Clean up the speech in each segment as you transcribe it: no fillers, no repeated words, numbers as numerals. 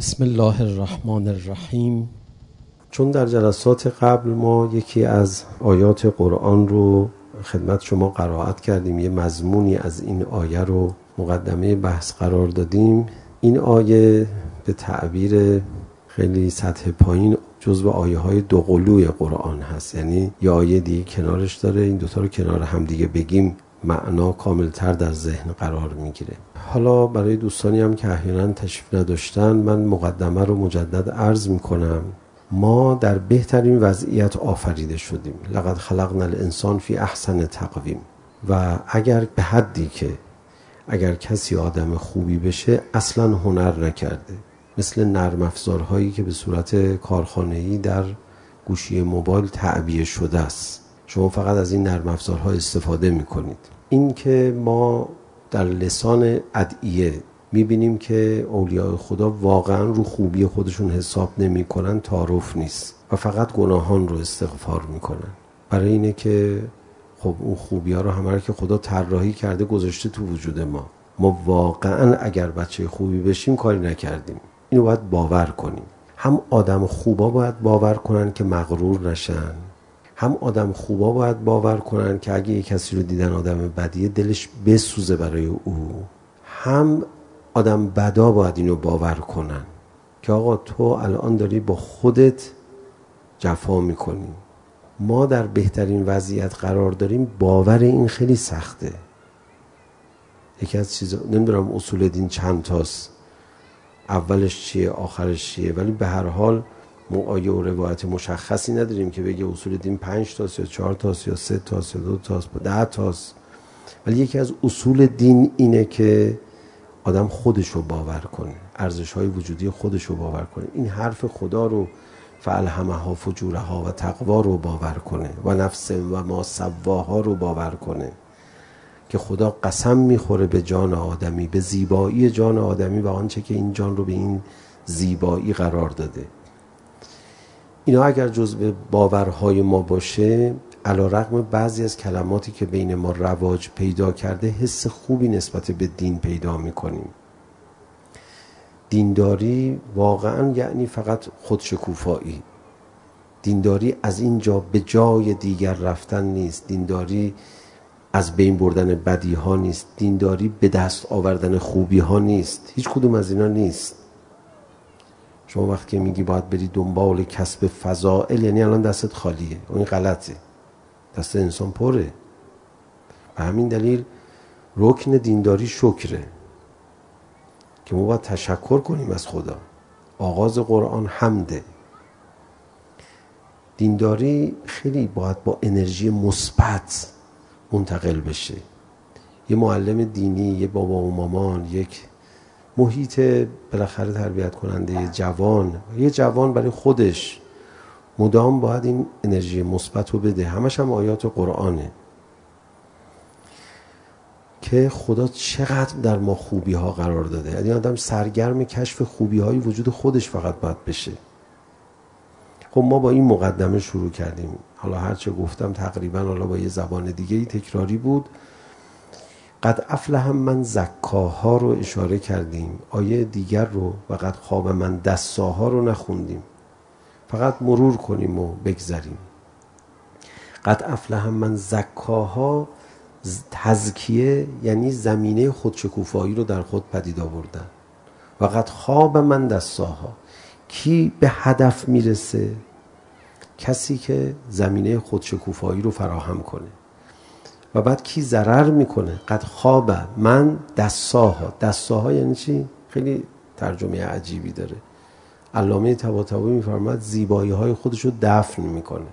بسم الله الرحمن الرحیم. چون در جلسات قبل ما یکی از آیات قرآن رو خدمت شما قرائت کردیم، یه مضمونی از این آیه رو مقدمه بحث قرار دادیم. این آیه به تعبیر خیلی سطح پایین جزو آیه های دوقلوی قرآن هست، یعنی یه آیه دیگه کنارش داره، این دوتا رو کنار هم دیگه بگیم معنا کاملتر در ذهن قرار میگیره. حالا برای دوستانی هم که احیانا تشریف نداشتن من مقدمه رو مجدد عرض میکنم. ما در بهترین وضعیت آفریده شدیم، لقد خلقنا الانسان فی احسن تقویم، و اگر به حدی که اگر کسی آدم خوبی بشه اصلا هنر نکرده، مثل نرم افزارهایی که به صورت کارخانه‌ای در گوشی موبایل تعبیه شده است، شما فقط از این نرم افزارها استفاده میکنید. این که ما در لسان ادعیه میبینیم که اولیاء خدا واقعا رو خوبی خودشون حساب نمیکنن تعارف نیست و فقط گناهان رو استغفار میکنن، برای اینه که خب اون خوبی ها رو همه رو که خدا طراحی کرده گذاشته تو وجود ما واقعا اگر بچه خوبی بشیم کاری نکردیم. اینو باید باور کنیم. هم آدم خوبا باید باور کنن که مغرور نشن، هم آدم خوبا باید باور کنن که اگه یک کسی رو دیدن آدم بدیه دلش بسوزه برای او، هم آدم بدا باید اینو باور کنن که آقا تو الان داری با خودت جفا میکنی. ما در بهترین وضعیت قرار داریم، باور این خیلی سخته. یکی از چیزا نمیدونم اصول دین چند تاست، اولش چیه آخرش چیه، ولی به هر حال ما آیه و روایت مشخصی نداریم که بگه اصول دین 5 تاست یا 4 تاست یا 3 تاست یا 2 تاست 10 تاست. ولی یکی از اصول دین اینه که آدم خودشو باور کنه، ارزش‌های وجودی خودشو باور کنه، این حرف خدا رو فالهمها فجورها و تقوا رو باور کنه و نفس و ما سواها رو باور کنه که خدا قسم میخوره به جان آدمی، به زیبایی جان آدمی و آنچه که این جان رو به این زیبایی قرار داده. اینا اگر جزء باورهای ما باشه، علی‌رغم بعضی از کلماتی که بین ما رواج پیدا کرده، حس خوبی نسبت به دین پیدا میکنیم. دینداری واقعا یعنی فقط خودشکوفایی. دینداری از اینجا به جای دیگر رفتن نیست. دینداری از بین بردن بدی ها نیست. دینداری به دست آوردن خوبی ها نیست. هیچ کدوم از اینا نیست. شما وقتی میگی باید بری دنبال کسب فضائل، یعنی الان دستت خالیه. این غلطه. دست انسان پره. به همین دلیل رکن دینداری شکره که ما باید تشکر کنیم از خدا. آغاز قرآن حمده. دینداری خیلی باید با انرژی مثبت منتقل بشه. یه معلم دینی، یه بابا و مامان، یک محیط بالاخره تربیت کننده یه جوان برای خودش مدام باید این انرژی مثبت رو بده. همش هم آیات قرآنه که خدا چقدر در ما خوبی ها قرار داده. یعنی آدم سرگرم کشف خوبی های وجود خودش فقط باید بشه. خب ما با این مقدمه شروع کردیم. حالا هرچه گفتم تقریبا حالا با یه زبان دیگه تکراری بود. قد افلح من زکاها رو اشاره کردیم. آیه دیگر رو و قد خواب من دساها رو نخوندیم، فقط مرور کنیم و بگذریم. قد افلح من زکاها، تزکیه یعنی زمینه خودشکوفایی رو در خود پدید آوردن. و قد خواب من دساها، کی به هدف میرسه؟ کسی که زمینه خودشکوفایی رو فراهم کنه. و بعد کی ضرر میکنه؟ قد خواب من دساها. دساها یعنی چی؟ خیلی ترجمه عجیبی داره. علامه طباطبایی میفرماد زیبایی های خودش رو دفن میکنه.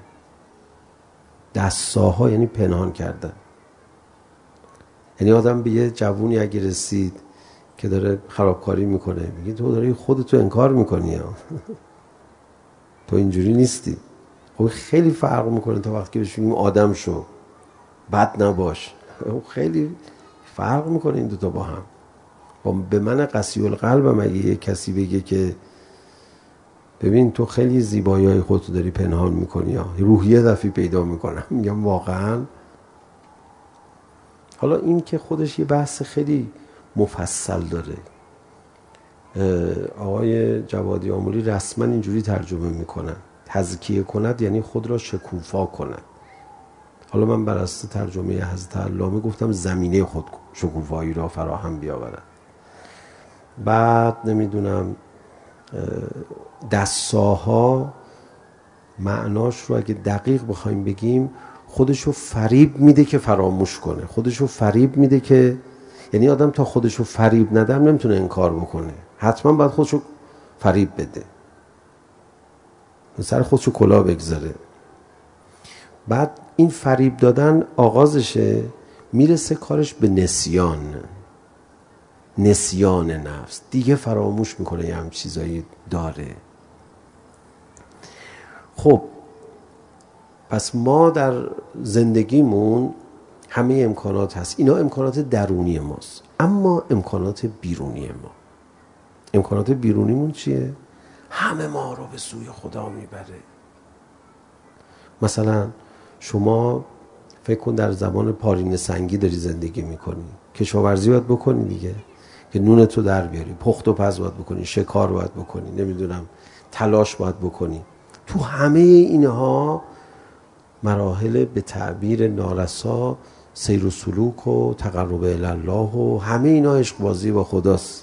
دساها یعنی پنهان کردن. یعنی آدم به یه جوونی اگه رسید که داره خرابکاری میکنه، میگه تو داری خودتو انکار میکنی ها. تو اینجوری نیستی. خب خیلی فرق میکنه تا وقتی که بهش میگیم آدم شو، بد نباش. خیلی فرق میکنه این دوتا با هم. به من قسی القلبم اگه یه کسی بگه که ببین تو خیلی زیبایی های خودتو داری پنهان میکنی ها، روحیه دفعی پیدا میکنم. میگم واقعا. حالا این که خودش یه بحث خیلی مفصل داره. آقای جوادی آملی رسما اینجوری ترجمه میکنن، تزکیه کند یعنی خود را شکوفا کند. حالا من بر اساس ترجمه حضرت علامه گفتم زمینه خود شکوفایی را فراهم بیاورد. بعد نمیدونم دستاها معناش رو اگه دقیق بخوایم بگیم خودشو فریب میده که فراموش کنه، خودشو فریب میده که، یعنی آدم تا خودشو فریب نده نمیتونه انکار بکنه، حتما باید خودشو فریب بده، سر خودشو کلاه بگذاره. بعد این فریب دادن آغازشه، میرسه کارش به نسیان نفس، دیگه فراموش میکنه یه هم چیزایی داره. خب پس ما در زندگیمون همه امکانات هست، اینا امکانات درونی ماست. اما امکانات بیرونی ما، امکانات بیرونیمون چیه؟ همه ما رو به سوی خدا میبره. مثلا شما فکر کن در زمان پارینه سنگی داری زندگی میکنی، کشاورزی باید بکنی دیگه که نونتو در بیاری، پخت و پز باید بکنی، شکار باید بکنی، نمیدونم تلاش باید بکنی. تو همه اینها مراحل به تعبیر نارسا سیر و سلوک و تقرب الله و همه اینا عشق بازی با خداست.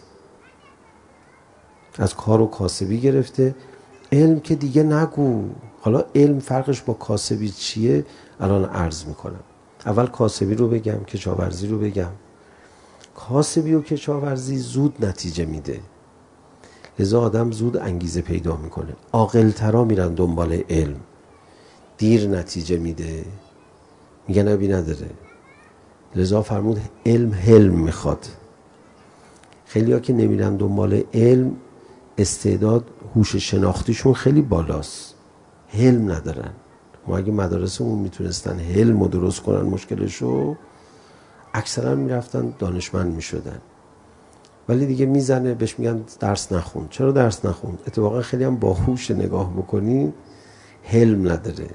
از کار و کاسبی گرفته، علم که دیگه نگو. حالا علم فرقش با کاسبی چیه الان عرض میکنم. اول کاسبی رو بگم، کشاورزی رو بگم. کاسبی و کشاورزی زود نتیجه میده، لذا آدم زود انگیزه پیدا میکنه. عاقل‌ترا میرن دنبال علم، دیر نتیجه میده، میگن ابی نداره. لذا فرمود علم حلم میخواد. خیلی ها که نمیرن دنبال علم استعداد هوش شناختیشون خیلی بالاست، حلم ندارن. ما اگه مدارسمون میتونستن حلم رو درست کنن مشکلشو، اکثرا میرفتن دانشمند میشدن. ولی دیگه میزنه بهش میگن درس نخون. چرا درس نخون؟ اتفاقا خیلی هم باهوش نگاه بکنی، حلم نداره.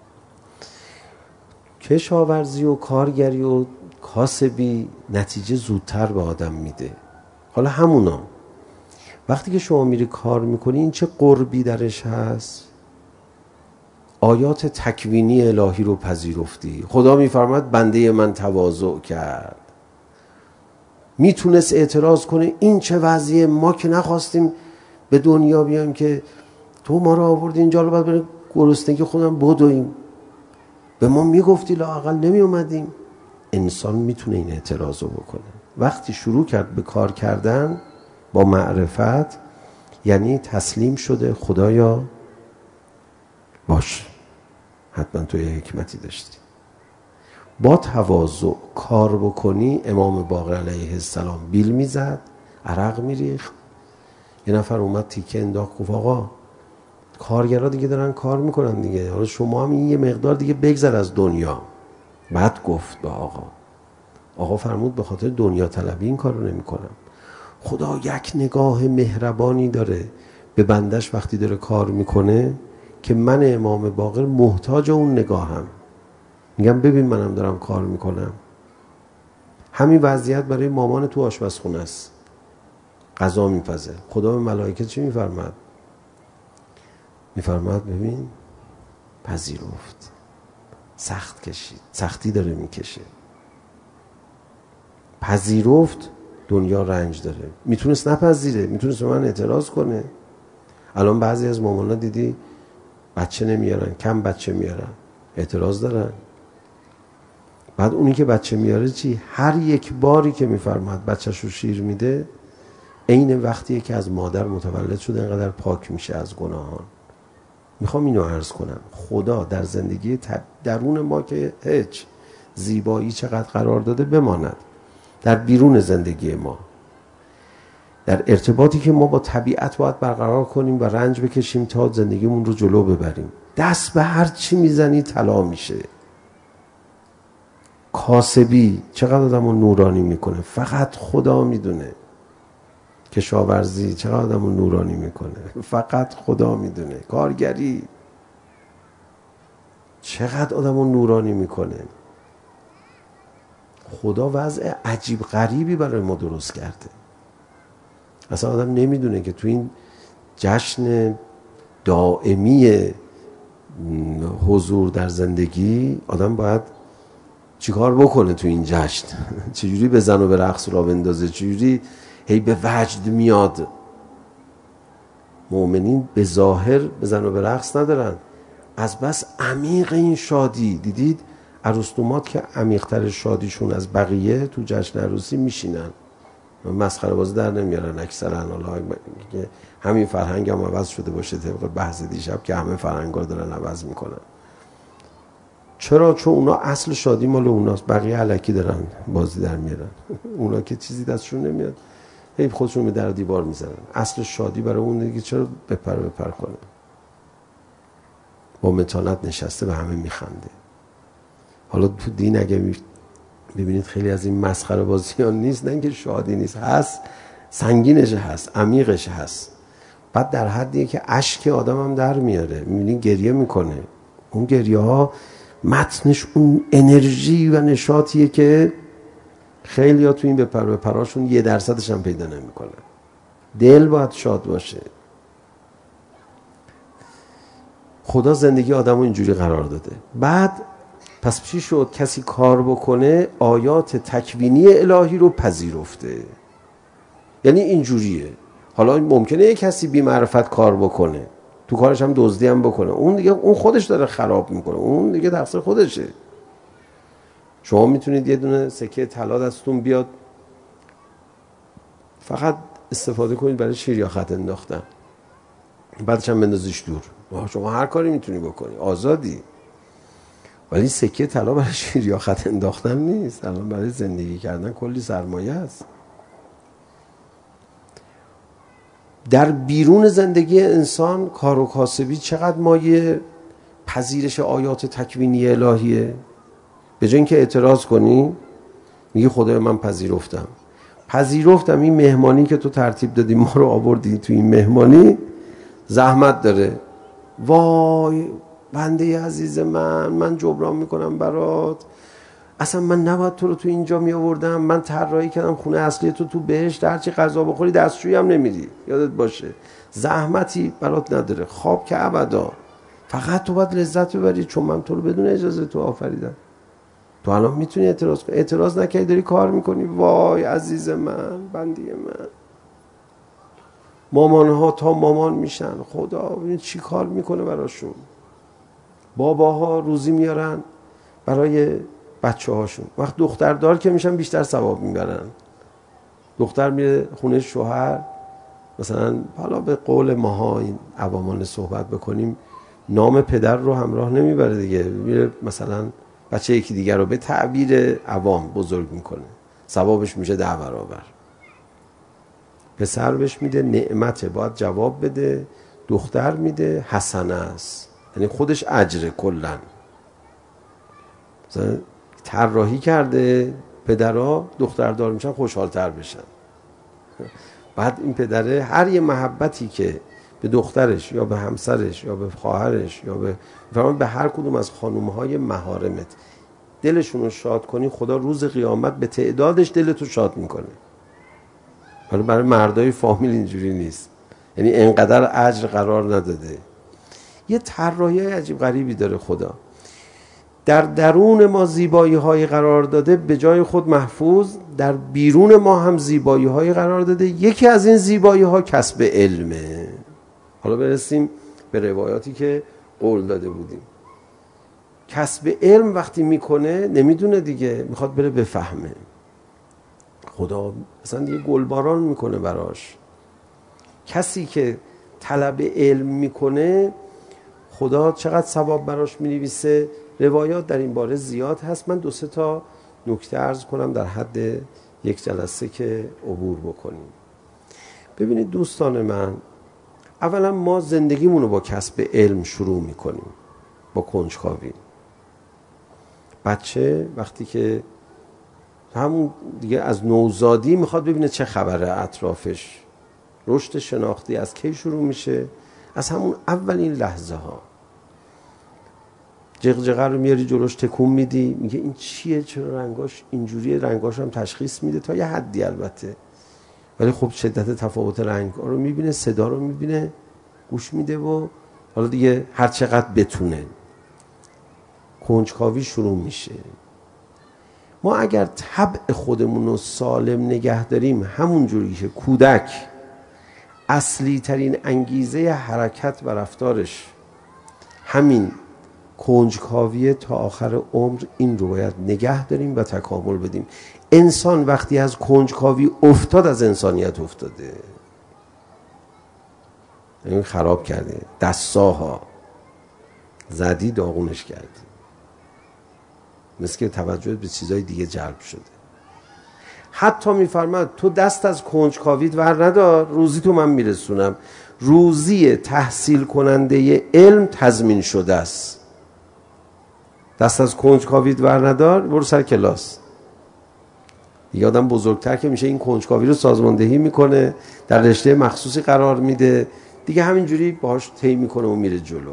کشاورزی و کارگری و کاسبی نتیجه زودتر به آدم میده. حالا همونا وقتی که شما میری کار میکنی، این چه قربی درش هست؟ آیات تکوینی الهی رو پذیرفتی. خدا میفرماد بنده من تواضع کرد. میتونست اعتراض کنه این چه وضعیه، ما که نخواستیم به دنیا بیایم که تو ما رو آوردی اینجا، رو باید بریم گرسنگی خودم بدویم، به ما میگفتی لااقل نمی اومدیم. انسان میتونه این اعتراض رو بکنه. وقتی شروع کرد به کار کردن با معرفت، یعنی تسلیم شده خدایا باش، حتما تو یه حکمتی داشتی. با تواضع کار بکنی. امام باقر علیه السلام بیل میزد، عرق میریخت. یه نفر اومد تیکه انداخت، گفت آقا کارگرها دیگه دارن کار میکنن دیگه، حالا شما هم این یه مقدار دیگه بگذر از دنیا. بعد گفت به آقا فرمود به خاطر دنیا طلبی این کار رو نمی کنم. خدا یک نگاه مهربانی داره به بندش وقتی داره کار میکنه که من امام باقر محتاج اون نگاهم. میگم ببین منم دارم کار میکنم. همین وضعیت برای مامان تو آشپزخونه است، غذا میپزه. خدا به ملائکه چی میفرماد؟ میفرماد ببین پذیرفت، سخت کشید، سختی داره میکشه، پذیرفت. دنیا رنج داره، میتونست نپذیره، میتونست به من اعتراض کنه. الان بعضی از مامانا دیدی بچه نمیارن، کم بچه میارن، اعتراض دارن. بعد اونی که بچه میاره چی؟ هر یک باری که میفرماد بچه‌ش رو شیر میده، عین وقتیه که از مادر متولد شده اینقدر پاک میشه از گناهان. میخوام اینو عرض کنم، خدا در زندگی درون ما که هیچ زیبایی چقدر قرار داده بماند، در بیرون زندگی ما، در ارتباطی که ما با طبیعت باید برقرار کنیم و رنج بکشیم تا زندگیمون رو جلو ببریم. دست به هر چی میزنی طلا میشه. کاسبی چقدر آدمو نورانی میکنه، فقط خدا میدونه. کشاورزی چقدر آدمو نورانی میکنه، فقط خدا میدونه. کارگری چقدر آدمو نورانی میکنه. خدا وضع عجیب غریبی برای ما درست کرده. اصلا آدم نمیدونه که تو این جشن دائمی حضور در زندگی آدم باید چیکار بکنه تو این جشن. چجوری بزن و به رقص را بندازه، چجوری هی به وجد میاد. مؤمنین به ظاهر بزن و به رقص ندارن، از بس عمیق این شادی. دیدید عروس‌دومات که عمیق‌تر شادیشون از بقیه تو جشن عروسی میشینن، مسخره بازی در نمیارن اکثرا. حالا که همین فرهنگ هم عوض شده باشه طبق بحث دیشب که همه فرهنگا دارن عوض میکنن. چرا؟ چون اونا اصل شادی مال اوناست، بقیه الکی دارن بازی در میارن. اونا که چیزی دستشون نمیاد هی خودشون به در دیوار میزنن. اصل شادی برای اون دیگه چرا بپر کنه. با متانت نشسته به همه میخنده. حالا تو دین اگه ببینید خیلی از این مسخره بازیان نیست، نه اینکه شادی نیست، هست، سنگینش هست، عمیقش هست. بعد در حدیه که اشک آدم هم در میاره، میبینید گریه میکنه. اون گریه ها متنش اون انرژی و نشاطیه که خیلی ها تو این بپراشون 1% هم پیدا نمیکنه. دل باید شاد باشه. خدا زندگی آدم رو اینجوری قرار داده. بعد پس چی شد؟ کسی کار بکنه آیات تکوینی الهی رو پذیرفته. یعنی اینجوریه. حالا ممکنه یک کسی بی معرفت کار بکنه، تو کارش هم دزدی هم بکنه، اون دیگه اون خودش داره خراب میکنه، اون دیگه تقصیر خودشه. شما میتونید یه دونه سکه طلا دستتون بیاد، فقط استفاده کنید برای شیر یا خط انداختن، بعدش هم بندازیش دور. شما هر کاری میتونی بکنی، آزادی. ولی سکه طلا برای شیر یا خط انداختن نیست. الان برای زندگی کردن کلی سرمایه است. در بیرون زندگی انسان کار و کاسبی چقدر مایه پذیرش آیات تکوینی الهیه. به جای اینکه اعتراض کنی میگی خدای من پذیرفتم این مهمانی که تو ترتیب دادی ما رو آوردی تو این مهمانی زحمت داره. وای بنده عزیز من جبران میکنم برات. اصلا من نباید تو رو تو اینجا می آوردم. من طراحی کردم خونه اصلی تو بهشت، هرچی غذا بخوری دستشویی هم نمیری، یادت باشه. زحمتی برات نداره، خواب که ابدا. فقط تو باید لذت ببری، چون من تو رو بدون اجازه تو آفریدم. تو الان میتونی اعتراض کنی، اعتراض نکنی داری کار میکنی. وای عزیز من، بندی من. مامانها تا مامان میشن، خدا ببین چی کار میکنه براشون. باباها روزی میارن برای بچه هاشون، وقت دختردار که میشن بیشتر ثواب میبرن. دختر میره خونه شوهر، مثلا حالا به قول ماها این عوامانه صحبت بکنیم، نام پدر رو همراه نمیبره دیگه، میره مثلا بچه یکی دیگر رو به تعبیر عوام بزرگ میکنه، ثوابش میشه 10 برابر. پسر بهش میده نعمته، باید جواب بده. دختر میده حسنه است، یعنی خودش اجره. کلن مثلا طراحی کرده پدرها دختردار میشن خوشحالتر بشن. بعد این پدره هر یه محبتی که به دخترش یا به همسرش یا به خواهرش یا به هر کدوم از خانومهای محارمت دلشون رو شاد کنی، خدا روز قیامت به تعدادش دلتو شاد میکنه. برای مردای فامیل اینجوری نیست، یعنی انقدر اجر قرار نداده. یه طراحی عجیب غریبی داره خدا. در درون ما زیبایی های قرار داده، به جای خود محفوظ. در بیرون ما هم زیبایی های قرار داده. یکی از این زیبایی ها کسب علمه. حالا برسیم به روایاتی که قول داده بودیم. کسب علم وقتی میکنه نمیدونه دیگه، میخواد بره بفهمه. خدا مثلا دیگه گلباران میکنه براش. کسی که طلب علم میکنه خدا چقدر ثواب براش مینویسه. روایات در این باره زیاد هست. من 2-3 تا نکته عرض کنم در حد یک جلسه که عبور بکنیم. ببینید دوستان من، اولا ما زندگیمون رو با کسب علم شروع میکنیم، با کنجکاوی. بچه وقتی که همون دیگه از نوزادی میخواد ببینه چه خبره اطرافش. رشد شناختی از کی شروع میشه؟ از همون اولین لحظه ها. جغجغه رو میاری جلوش تکون میدی، میگه این چیه، چرا رنگاش اینجوریه، رنگاش هم تشخیص میده تا یه حدی البته. ولی خب شدت تفاوت رنگ رو میبینه، صدا رو میبینه، گوش میده و حالا دیگه هر چقدر بتونه کنجکاوی شروع میشه. ما اگر طبع خودمون رو سالم نگه داریم، همون جوری که کودک اصلی ترین انگیزه حرکت و رفتارش همین کنجکاوی تا آخر عمر، این رو باید نگه داریم و تکامل بدیم. انسان وقتی از کنجکاوی افتاد، از انسانیت افتاده، این خراب کرده، دستاها زدی داغونش کردی، مثل که توجهت به چیزای دیگه جلب شده. حتی میفرماد تو دست از کنجکاویت ور ندار، روزی تو من میرسونم. روزی تحصیل کننده علم تضمین شده است. دست از کنجکاویت ور ندار، برو سر کلاس. یه آدم بزرگتر که میشه این کنجکاوی رو سازماندهی میکنه، در رشته مخصوصی قرار میده، دیگه همینجوری باهاش طی میکنه و میره جلو.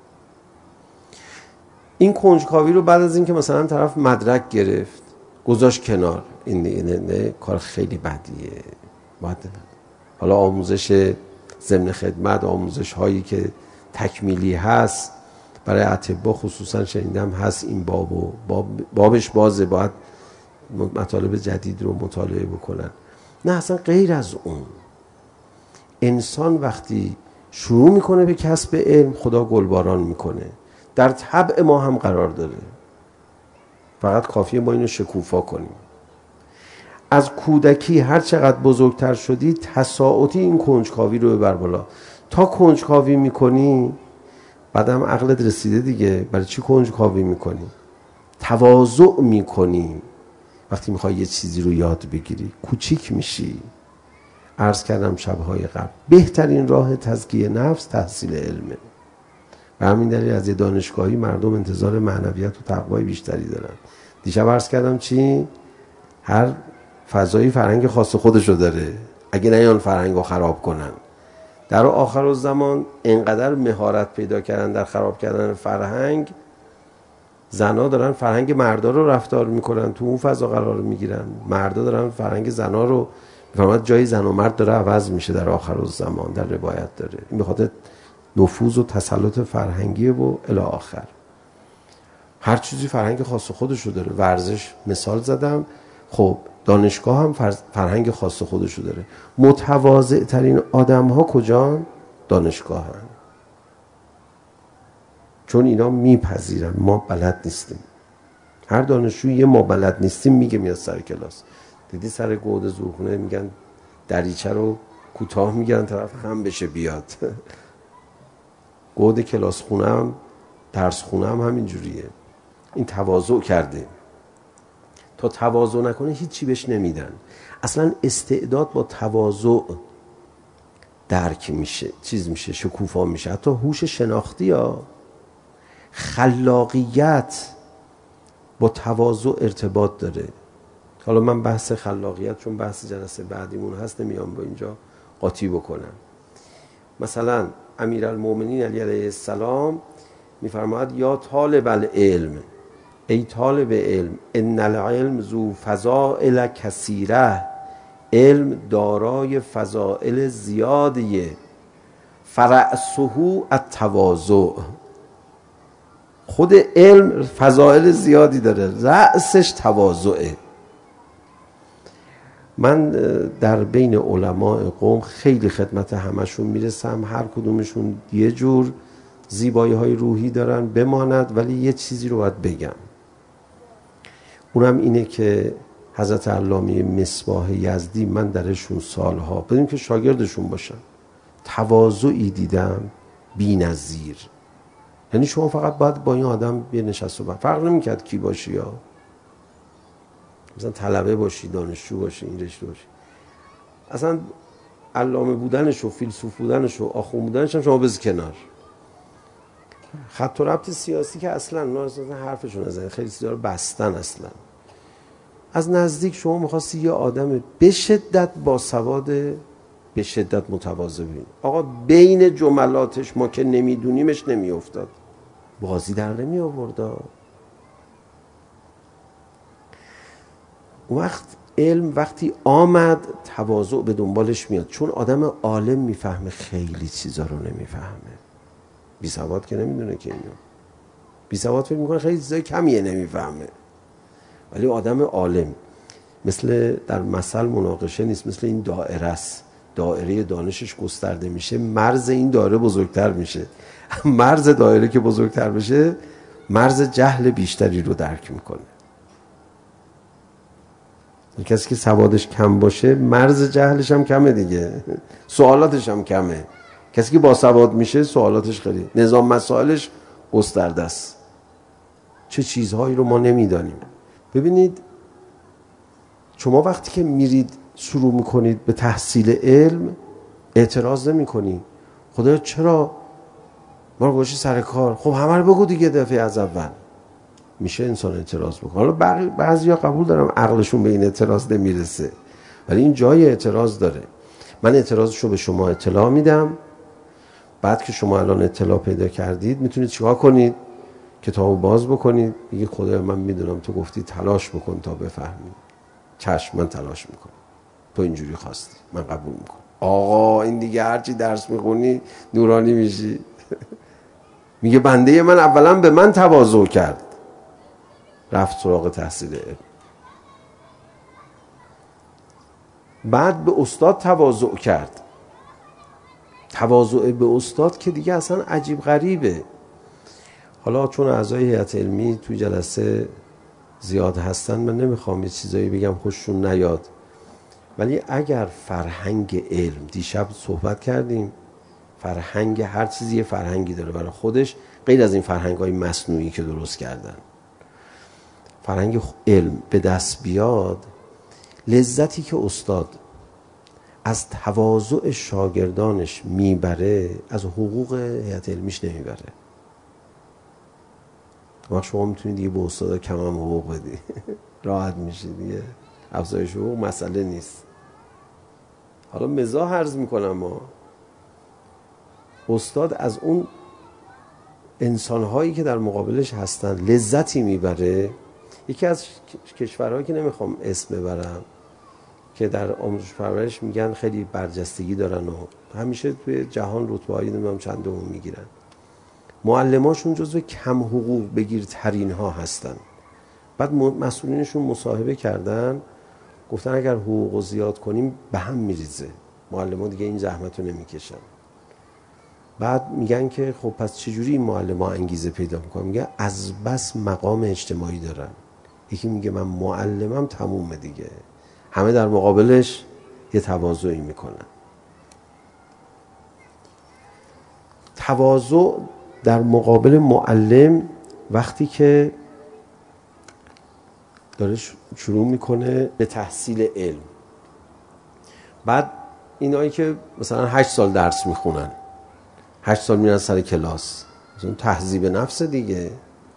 این کنجکاوی رو بعد از این که مثلا طرف مدرک گرفت گذاشت کنار، این کار خیلی بدیه. باید حالا آموزش ضمن خدمت، آموزش هایی که تکمیلی هست برای اطباء خصوصا شنیدم هست، این بابش بازه، باید مطالب جدید رو مطالعه بکنن. نه اصلا غیر از اون، انسان وقتی شروع میکنه به کسب علم، خدا گلباران میکنه. در طبع ما هم قرار داره، فقط کافیه ما اینو شکوفا کنیم. از کودکی هر چقدر بزرگتر شدی، تصاعدی این کنجکاوی رو ببر بالا. تا کنجکاوی میکنی بعدم عقلت رسیده دیگه، برای چی کنجکاوی میکنی؟ تواضع میکنی. وقتی میخوای یه چیزی رو یاد بگیری کوچیک میشی. عرض کردم شبهای قبل بهترین راه تزکیه نفس تحصیل علمه. و همین دلیل از یه دانشگاهی مردم انتظار معنویت و تقوای بیشتری دارن. دیشب عرض کردم چی؟ هر فضایی فرهنگ خاص خودشو داره، اگه نیان فرهنگو خراب کنن. در آخر الزمان انقدر مهارت پیدا کردن در خراب کردن فرهنگ، زنا دارن فرهنگ مردا رو رفتار میکنن، تو اون فضا قرار میگیرن. مردا دارن فرهنگ زنا رو، فرماد جای زن و مرد داره عوض میشه در آخر الزمان، در روایت داره. این به خاطر نفوذ و تسلط فرهنگی و الی آخر. هر چیزی فرهنگ خاص خودشو داره. ورزش مثال زدم، خب دانشگاه هم فرهنگ خاص خودشو داره. متواضع ترین آدم ها کجان؟ دانشگاه هم. چون اینا میپذیرن ما بلد نیستیم. هر دانشجوی یه ما بلد نیستیم میگه میاد سر کلاس. دیدی سر گود زورخونه میگن دریچه رو کوتاه میگن طرف خم بشه بیاد. گود کلاس خونه هم درس خونه هم همینجوریه. این تواضع کرده. تا تواضع نکنه هیچی بهش نمیدن. اصلا استعداد با تواضع درک میشه، چیز میشه، شکوفا میشه. حتی هوش شناختی ها، خلاقیت با تواضع ارتباط داره. حالا من بحث خلاقیت چون بحث جلسه بعدیمون هست نمیام با اینجا قاطی بکنم. مثلا امیرالمومنین علی علیه السلام میفرماید یا طالب العلم، ای طالب علم، ان العلم ذو فضائل کثیره، علم دارای فضائل زیادیه، فرأسه التواضع. خود علم فضائل زیادی داره، رأسش تواضعه. من در بین علماء قوم خیلی خدمت همشون میرسم، هر کدومشون یه جور زیبایی های روحی دارن بماند، ولی یه چیزی رو باید بگم، اونم اینه که حضرت علامه مصباح یزدی، من درشون سالها بدون که شاگردشون باشم تواضعی دیدم بی‌نظیر. یعنی شما فقط باید با این آدم یه نشست و بحث، فرق نمی‌کرد کی باشی، یا مثلا طلبه باشی، دانشجو باشی، این رشته باشی، اصلا علامه بودنش و فیلسوف بودنش و آخوند بودنش هم شما بذار کنار. خط و ربط سیاسی که اصلا حرفشون نزنید، خیلی چیزا رو بستن. اصلا از نزدیک شما می‌خواستی یه آدم به شدت باسواد، به شدت متواضع ببین، آقا بین جملاتش ما که نمیدونیمش نمیافتاد، بازی در نمی آورد. اون وقت علم وقتی آمد تواضع به دنبالش میاد، چون آدم عالم میفهمه خیلی چیزا رو نمیفهمه. بی سواد که نمیدونه که اینو، بی سواد فکر میکنه خیلی چیزای کمیه نمیفهمه، ولی آدم عالم مثل در مثل مناقشه نیست، مثل این دایره است، دایره دانشش گسترده میشه، مرز این دایره بزرگتر میشه. مرز دایره که بزرگتر بشه مرز جهل بیشتری رو درک میکنه. کسی که سوادش کم باشه مرز جهلش هم کمه دیگه، سوالاتش هم کمه. کسی که با سواد میشه سوالاتش خیلی، نظام مسائلش گسترده است، چه چیزهایی رو ما نمیدانیم. ببینید شما وقتی که میرید شروع میکنید به تحصیل علم اعتراض نمیکنید، خدا چرا ما رو گوشی سر کار، خب همه رو بگو دیگه دفعه از اول. میشه انسان اعتراض بکنه. حالا بعضیا قبول دارم عقلشون به این اعتراض نمیرسه، ولی این جای اعتراض داره. من اعتراضشو به شما اطلاع میدم، بعد که شما الان اطلاع پیدا کردید میتونید چیکار کنید؟ کتابو باز بکنید، بگید خدایا من میدونم تو گفتی تلاش بکن تا بفهمی. چشم من تلاش میکنم، تو اینجوری خواستی من قبول میکنم. آقا این دیگه هرچی درس میخونی نورانی میشی. میگه بنده من اولا به من تواضع کرد، رفت سراغ تحصیل علم. بعد به استاد تواضع کرد. تواضع به استاد که دیگه اصلا عجیب غریبه. حالا چون اعضای هیئت علمی توی جلسه زیاد هستن من نمیخوام یه چیزایی بگم خوششون نیاد، ولی اگر فرهنگ علم، دیشب صحبت کردیم فرهنگ، هر چیزی یه فرهنگی داره برای خودش، غیر از این فرهنگ‌های مصنوعی که درست کردن. فرهنگ علم به دست بیاد، لذتی که استاد از تواضع شاگردانش میبره از حقوق هیئت علمیش نمیبره. وقت شما میتونید دیگه به استادا کم هم حقوق بدی راحت میشه دیگه، افزایش حقوق مسئله نیست. حالا مزاح عرض میکنم، ما استاد از اون انسانهایی که در مقابلش هستن لذتی میبره. یکی از کشورهایی که نمیخوام اسم ببرم که در آموزش پرورش میگن خیلی برجستگی دارن و همیشه توی جهان رتبه‌ای نمیدونم چندم میگیرن، معلماشون جزو کم حقوق بگیرترین ها هستن. بعد مسئولینشون مصاحبه کردن، گفتن اگر حقوق زیاد کنیم به هم میریزه، معلمان دیگه این زحمت رو نمیکشن. بعد میگن که خب پس چجوری این معلم‌ها انگیزه پیدا میکنن؟ میگه از بس مقام اجتماعی دارن. یکی میگه من معلمم تمومه دیگه، همه در مقابلش یه تواضعی میکنن. تواضع در مقابل معلم وقتی که داره شروع میکنه به تحصیل علم، بعد اینایی که مثلا 8 سال درس میخونن، 8 سال میرن سر کلاس، مثلا تهذیب نفس دیگه.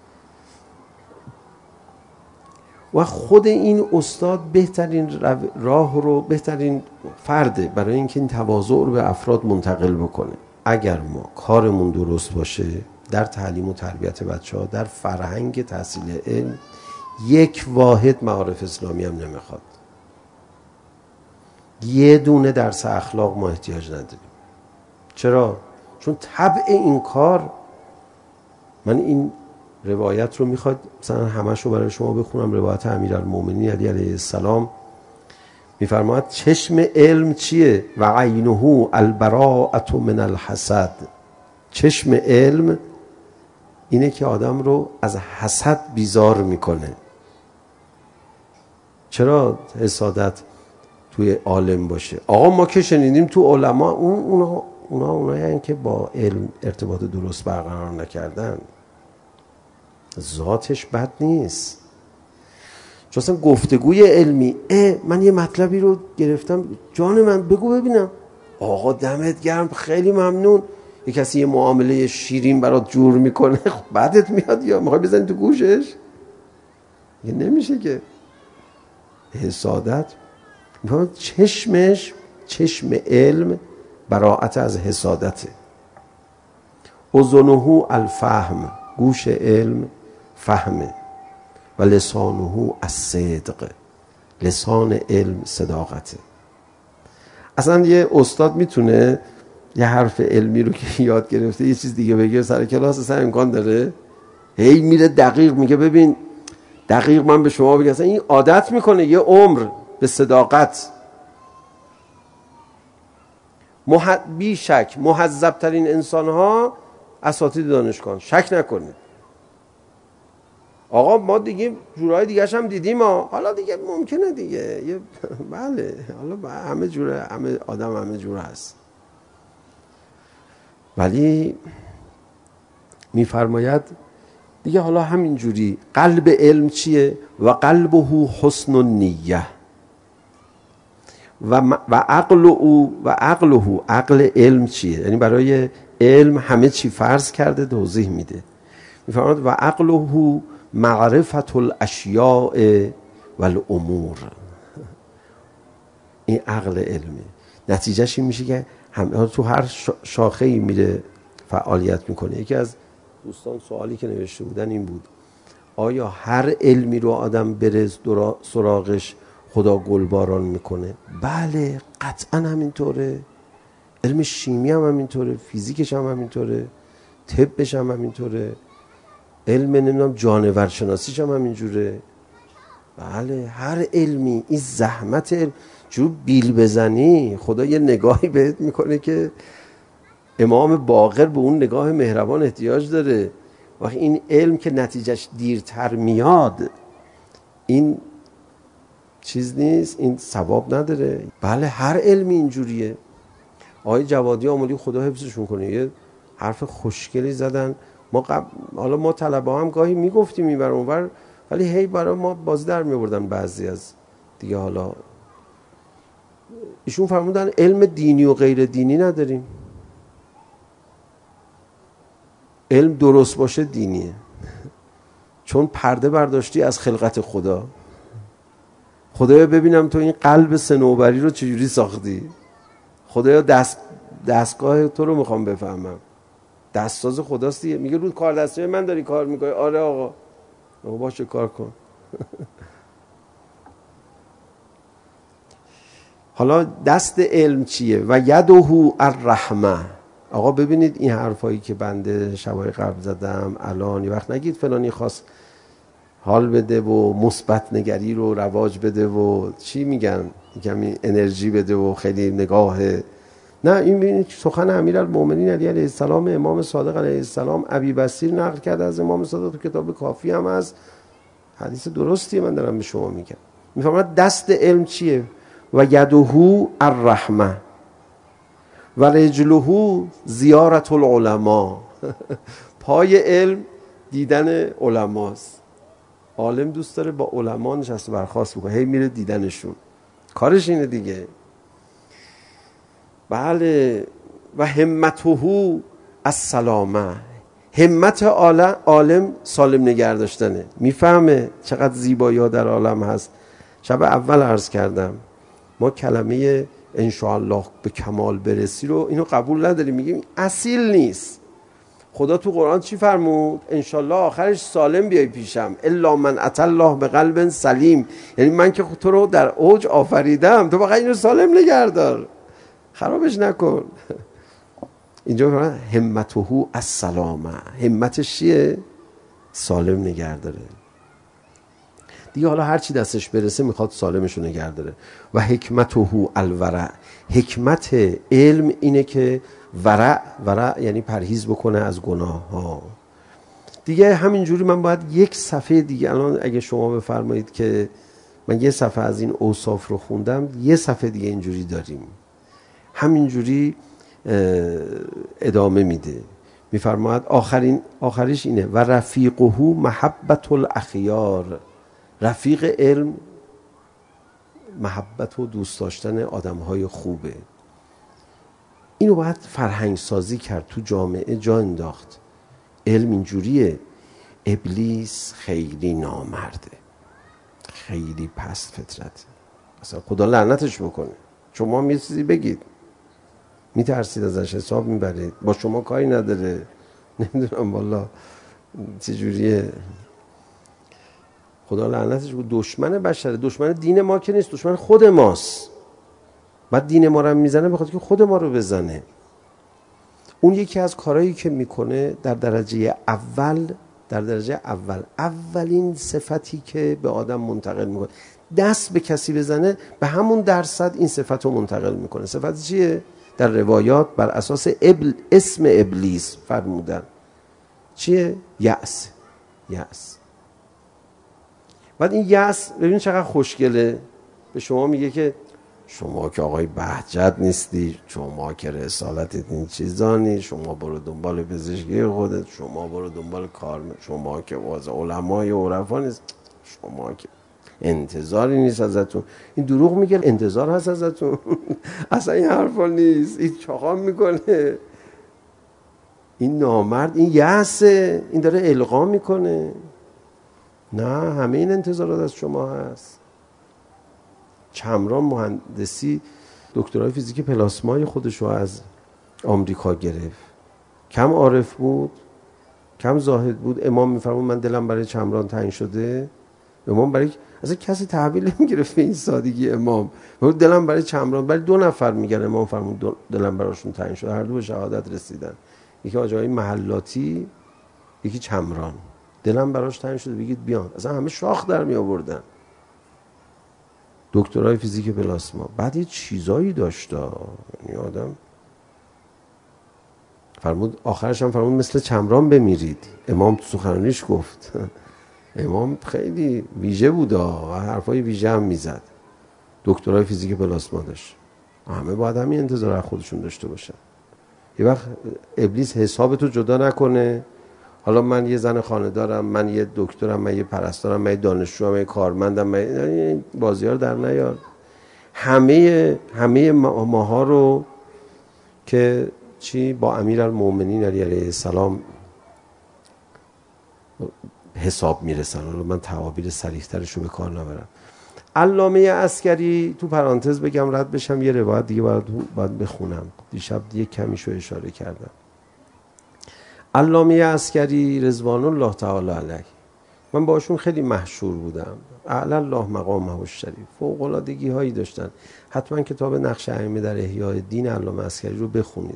و خود این استاد بهترین راه رو، بهترین فرده برای اینکه این تواضع رو به افراد منتقل بکنه. اگر ما کارمون درست باشه در تعلیم و تربیت بچه‌ها، در فرهنگ تحصیل علم، یک واحد معارف اسلامی هم نمیخواد، یه دونه درس اخلاق ما احتیاج نداریم. چرا؟ چون طبع این کار، من این روایت رو میخواد مثلا همش رو برای شما بخونم، روایت امیرالمومنین علی علیه السلام میفرماید چشم علم چیه؟ و عینه البراءة من الحسد. چشم علم اینه که آدم رو از حسد بیزار میکنه. چرا حسادت توی عالم باشه؟ آقا ما که شنیدیم تو علما اونایی که با علم ارتباط درست برقرار نکردن، ذاتش بد نیست. چون اصلا گفتگوی علمی، من یه مطلبی رو گرفتم، جان من بگو ببینم، آقا دمت گرم خیلی ممنون. یه کسی یه معامله شیرین برات جور میکنه، خب بعدت میاد یا میخوای بزنی تو گوشش؟ یه نمیشه که. حسادت چشم علم براءت از حسادته. اذنه الفهم، گوش علم فهمه، و لسانه الصدق، لسان علم صداقته. اصلا یه استاد میتونه یه حرف علمی رو که یاد گرفته یه چیز دیگه بگه سر کلاس، اصلا امکان داره؟ هی میره دقیق میگه ببین دقیق من به شما بگم، اصلا این عادت میکنه یه عمر به صداقت. بی شک مهذب ترین انسان ها اساتید دانشگاه، شک نکنید. آقا ما دیگه جورای دیگه هم دیدیم حالا دیگه ممکنه دیگه بله حالا همه جوره، همه آدم همه جوره هست، ولی میفرماید دیگه حالا همین جوری قلب علم چیه؟ و قلبه حسن النیه و عقل او و عقله. عقل علم چیه؟ یعنی برای علم همه چی فرض کرده، توضیح میده. میفرماید و عقله معرفت الاشیاء والامور. این عقل علمه. نتیجهش این میشه که تو هر شاخه‌ای میره فعالیت میکنه. یکی از دوستان سوالی که نوشته بودن این بود آیا هر علمی رو آدم بره سراغش خدا گلباران میکنه؟ بله قطعا همینطوره. علم شیمی هم همینطوره، فیزیکش هم همینطوره، طبش هم همینطوره، علم نمیدونم جانورشناسیش هم همینجوره. بله هر علمی این زحمت علم جو بیل بزنی خدا یه نگاهی بهت میکنه که امام باقر به اون نگاه مهربان احتیاج داره. وقتی این علم که نتیجهش دیرتر میاد این چیز نیست، این ثواب نداره. بله هر علمی اینجوریه. آقای جوادی آملی خدا حفظشون کنه یه حرف خوشگلی زدن. حالا ما طلبه هم گاهی میگفتیم این بر اونور، ولی هی برای ما بازی در میبردن بعضی از دیگه. حالا ایشون فرمودن علم دینی و غیر دینی نداریم، علم درست باشه دینیه، چون پرده برداشتی از خلقت خدا. خدایا ببینم تو این قلب صنوبری رو چجوری ساختی، خدایا دستگاه تو رو میخوام بفهمم. دستساز خداست دیگه. میگه رو کار دستی من داری کار میکنی؟ آره آقا. باشه کار کن. حالا دست علم چیه؟ و یده الرحمه. آقا ببینید این حرفایی که بنده شبای قبل زدم الان، یه وقت نگید فلانی خواست حال بده و مثبت نگری رو رواج بده و چی میگن کمی انرژی بده و خیلی نگاه. نه این ببینید سخن امیرالمومنین علی علیه السلام، امام صادق علیه السلام ابی بصیر نقل کرده از امام صادق، تو کتاب کافی هم از حدیث درستیه من دارم به شما میگم. میفهمد دست علم چیه؟ و یده الرحمه و رجله زیارت العلماء. پای علم دیدن علماست. عالم دوست داره با علما نشست و برخاست بکنه، هی میره دیدنشون، کارش اینه دیگه. بله و همته السلامه. همت عالم سالم نگه داشتنه. میفهمه چقدر زیبایی ها در عالم هست. شب اول عرض کردم ما کلمه انشاءالله به کمال برسی رو اینو قبول نداریم، میگیم اصیل نیست. خدا تو قرآن چی فرمود؟ انشالله آخرش سالم بیای پیشم، الا من اتى الله بقلب سلیم. یعنی من که تو رو در اوج آفریدم، تو فقط اینو سالم نگه دار، خرابش نکن. اینجا فرمود همته السلامه. همتش چیه؟ سالم نگه داره دیگه. حالا هر چی دستش برسه میخواد سالمش رو نگه داره. و حکمته الورع. حکمت علم اینه که ورع یعنی پرهیز بکنه از گناه ها دیگه. همینجوری من باید یک صفحه دیگه الان اگه شما بفرمایید که من یه صفحه از این اوصاف رو خوندم، یه صفحه دیگه اینجوری داریم، همینجوری ادامه میده. میفرماید آخریش اینه و رفیقه محبت الاخیار. رفیق علم محبت و دوست داشتن آدم‌های خوبه. اینو باید فرهنگ سازی کرد، تو جامعه جا انداخت. علم اینجوریه. ابلیس خیلی نامرده، خیلی پست فطرت، اصلا خدا لعنتش بکنه. شما یه چیزی بگید میترسید ازش، حساب میبرید، با شما کاری نداره، نمیدونم والا چجوریه. خدا لعنتش بود، دشمن بشره، دشمن دین ما که نیست، دشمن خود ماست. بعد دین ما رو میزنه بخاطر که خود ما رو بزنه. اون یکی از کارهایی که میکنه در درجه اول اولین صفتی که به آدم منتقل میکنه، دست به کسی بزنه به همون درصد این صفت رو منتقل میکنه. صفت چیه؟ در روایات بر اساس اسم ابلیس فرمودن چیه؟ یأس. بعد این یأس ببین چقدر خوشگله، به شما میگه که شما که آقای بهجت نیستی، شما که رسالتت این چیزا نیست، شما برو دنبال پزشکی خودت، شما برو دنبال کار، شما که واسه علمای و عرفا نیست، شما که انتظاری نیست ازتون. این دروغ میگه انتظار هست ازتون. اصلا این حرفا نیست، این چاقام میکنه، این نامرد، این یأسه، این داره القا میکنه. نه، همه این انتظارات از شما هست. چمران مهندسی دکترای فیزیک پلاسمای خودشو از آمریکا گرفت. کم عارف بود، کم زاهد بود. امام میفرمود من دلم برای چمران تنگ شده. امام برای اصلا کسی تحویل نمیگرفت این سادگی. امام دلم برای چمران، برای 2 نفر میگن امام فرمود دلم براشون تنگ شده، هر دو به شهادت رسیدن. یکی آقای محلاتی، یکی چمران. دلم براش تنگ شده بگید بیان. اصلا همه شاخ در می آوردن. دکترای فیزیک پلاسما. بعد یه چیزایی داشت، یعنی آدم فرمود آخرش هم فرمود مثل چمران بمیرید. امام تو سخنرانیش گفت. امام خیلی ویژه بود و حرفای ویژه هم میزد. دکترای فیزیک پلاسما داشت. همه باید همین انتظار از خودشون داشته باشن. یه وقت ابلیس حسابتو جدا نکنه. حالا من یه زن خانه دارم، من یه دکترم، من یه پرستارم، من یه دانشجوام، من یه کارمندم، من بازیار در نیار. همه ماها رو که چی با امیرالمومنین علیه السلام حساب میرسن. حالا من تعابیر صریح‌ترش رو به کار نبرم. علامه عسکری، تو پرانتز بگم رد بشم، یه روایت دیگه باید بخونم. دیشب یه کمیشو اشاره کردم. علامه عسکری رضوان الله تعالی علیه، من باشون خیلی محشور بودم. اعلی الله مقامه الشریف. فوق‌العادگی هایی داشتن. حتما کتاب نقش ائمه در احیاء دین علامه عسکری رو بخونید.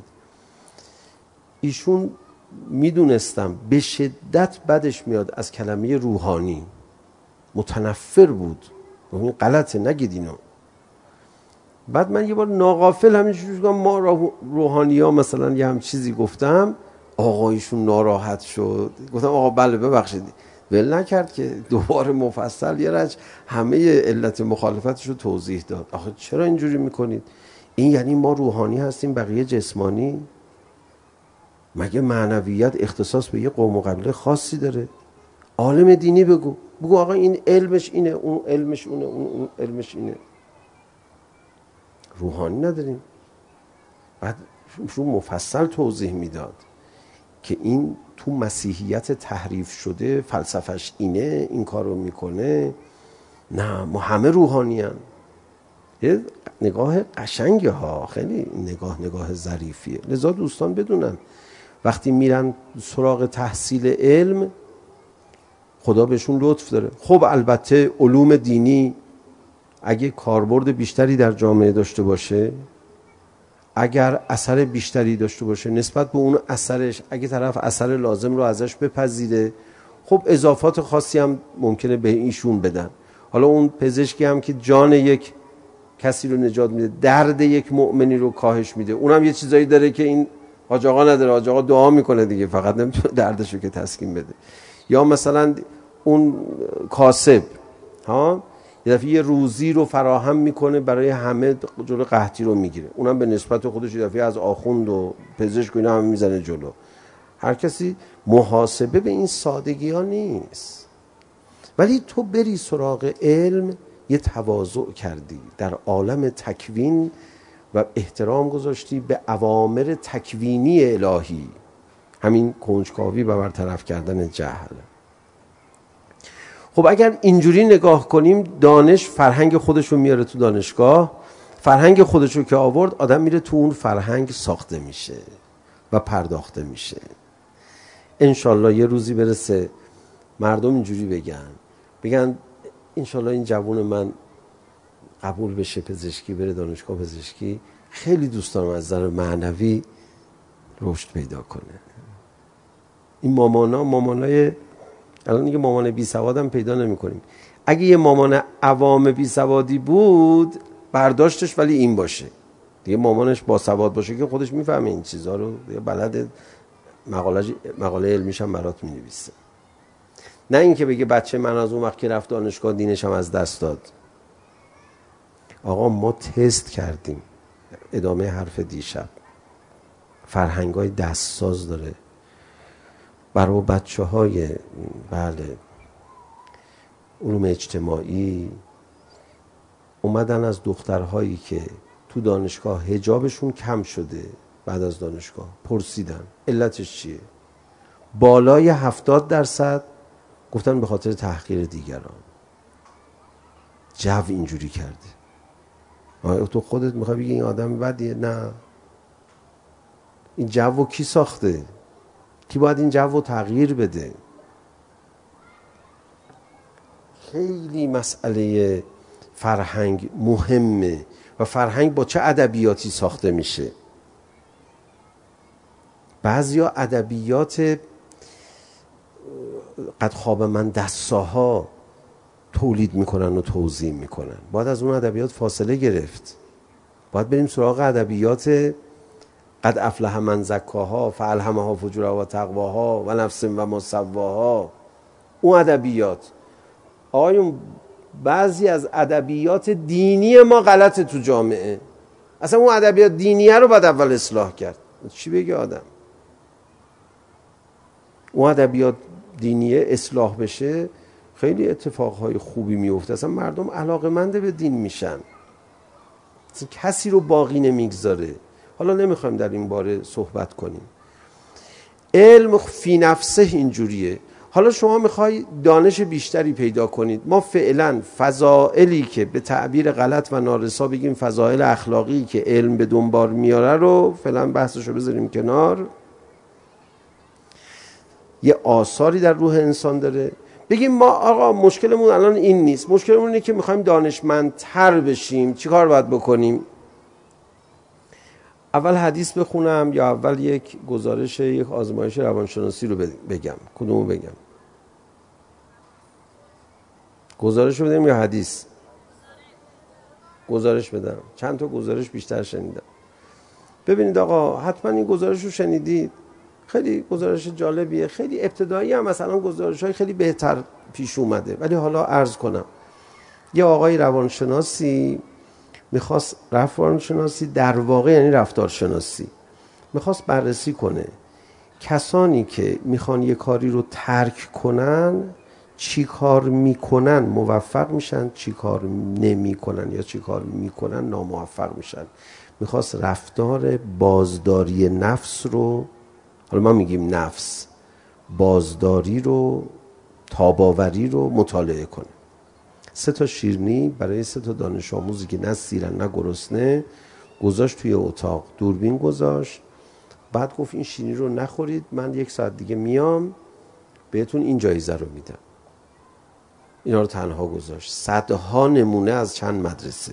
ایشون میدونستم به شدت بدش میاد از کلمه روحانی، متنفر بود. این غلطه، نگید اینو. بعد من یه بار ناغافل همینجوری گفتم ما روحانی‌ها مثلا یه هم چیزی گفتم، آقایشون ناراحت شد. گفتم آقا بله ببخشید. ول نکرد که دوباره مفصل یه رج همه علت مخالفتش رو توضیح داد. آخه چرا اینجوری میکنید؟ این یعنی ما روحانی هستیم بقیه جسمانی؟ مگه معنویت اختصاص به یه قوم و قبیله خاصی داره؟ عالم دینی بگو آقا این علمش اینه، اون علمش اونه، اون علمش اینه. روحانی نداریم. بعد شو مفصل توضیح میداد که این تو مسیحیت تحریف شده، فلسفش اینه، این کارو میکنه. نه، ما همه روحانیان. یه نگاه قشنگه ها، خیلی نگاه ظریفیه. لذا دوستان بدونن وقتی میرن سراغ تحصیل علم، خدا بهشون لطف داره. خب البته علوم دینی اگه کاربرد بیشتری در جامعه داشته باشه، اگر اثر بیشتری داشته باشه نسبت به اون اثرش، اگه طرف اثر لازم رو ازش بپذیره، خب اضافات خاصی هم ممکنه به ایشون بدن. حالا اون پزشکی هم که جان یک کسی رو نجات میده، درد یک مؤمنی رو کاهش میده، اونم یه چیزایی داره که این حاج آقا نداره. حاج آقا دعا میکنه دیگه، فقط نمیتونه دردش رو که تسکین بده. یا مثلا اون کاسب یه دفعه یه روزی رو فراهم میکنه برای همه، جلو قحطی رو میگیره، اونم به نسبت خودش یه دفعه از آخوند و پزشک و اینا هم میزنه جلو. هر کسی محاسبه به این سادگی ها نیست. ولی تو بری سراغ علم، یه تواضع کردی در عالم تکوین و احترام گذاشتی به اوامر تکوینی الهی، همین کنجکاوی و برطرف کردن جهل. خب اگر اینجوری نگاه کنیم، دانش فرهنگ خودشو میاره تو دانشگاه، فرهنگ خودشو که آورد، آدم میره تو اون فرهنگ ساخته میشه و پرداخته میشه. انشالله یه روزی برسه مردم اینجوری بگن انشالله این جوون من قبول بشه پزشکی، بره دانشگاه پزشکی. خیلی دوست دارم از نظر معنوی رشد پیدا کنه. این مامانای الان دیگه مامان بی سواد هم پیدا نمی کنیم. اگه یه مامان عوام بی سوادی بود برداشتش ولی این باشه، دیگه مامانش با سواد باشه که خودش میفهمه این چیزها رو، دیگه بلد مقاله علمیش هم برات مینویسه. نه اینکه بگه بچه من از اون وقت که رفت دانشگاه دینش هم از دست داد. آقا ما تست کردیم، ادامه حرف دیشب، فرهنگای دستساز داره برای بچه های بله علوم اجتماعی. اومدن از دخترهایی که تو دانشگاه حجابشون کم شده بعد از دانشگاه پرسیدن علتش چیه، بالای 70% گفتن به خاطر تحقیر دیگران. جو اینجوری کرده. تو خودت میخوای بگی این آدم بدیه؟ نه، این جو کی ساخته؟ کی باید این جو تغییر بده؟ خیلی مسئله فرهنگ مهمه و فرهنگ با چه ادبیاتی ساخته میشه. بعضیا ادبیات قد خواب من دستاها تولید میکنن و توزیع میکنن. باید از اون ادبیات فاصله گرفت. باید بریم سراغ ادبیات قد افلح من زکاها فالهمها فجورها و تقواها و نفس و ما سواها. اون ادبیات. آقایون بعضی از ادبیات دینی ما غلطه تو جامعه. اصلا اون ادبیات دینیه رو باید اول اصلاح کرد. چی بگه آدم؟ اون ادبیات دینیه اصلاح بشه خیلی اتفاقهای خوبی میفته. اصلا مردم علاقه‌مند به دین میشن، اصلا کسی رو باقی نمیگذاره. حالا نمیخوایم در این باره صحبت کنیم. علم فی نفسه اینجوریه. حالا شما میخوای دانش بیشتری پیدا کنید. ما فعلا فضائلی که به تعبیر غلط و نارسا بگیم فضائل اخلاقی که علم به دنبال میاره رو فعلا بحثشو بذاریم کنار. یه آثاری در روح انسان داره. بگیم ما آقا مشکلمون الان این نیست، مشکلمون اینه که میخوایم دانشمندتر بشیم. چی کار باید بکنیم؟ اول حدیث بخونم یا اول یک گزارش یک آزمایش روانشناسی رو بگم؟ کدومو بگم؟ گزارش رو بدم یا حدیث؟ گزارش بدم. چند تا گزارش بیشتر شنیدم. ببینید آقا حتما این گزارش رو شنیدید. خیلی گزارش جالبیه، خیلی ابتدایی هم مثلا گزارش‌های خیلی بهتر پیش اومده. ولی حالا عرض کنم یه آقای روانشناسی میخواست، روانشناسی در واقع یعنی رفتارشناسی، میخواست بررسی کنه کسانی که میخوان یه کاری رو ترک کنن چی کار میکنن موفق میشن، چی کار نمیکنن یا چی کار میکنن ناموفق میشن. میخواست رفتار بازداری نفس رو، حالا ما میگیم نفس، بازداری رو، تاباوری رو مطالعه کنه. 3 شیرینی برای 3 دانش آموزی که نه سیرن نه گرسنه گذاشت توی اتاق، دوربین گذاشت، بعد گفت این شیرینی رو نخورید، من 1 ساعت دیگه میام بهتون این جایزه رو میدم. اینا رو تنها گذاشت. صدها نمونه از چند مدرسه.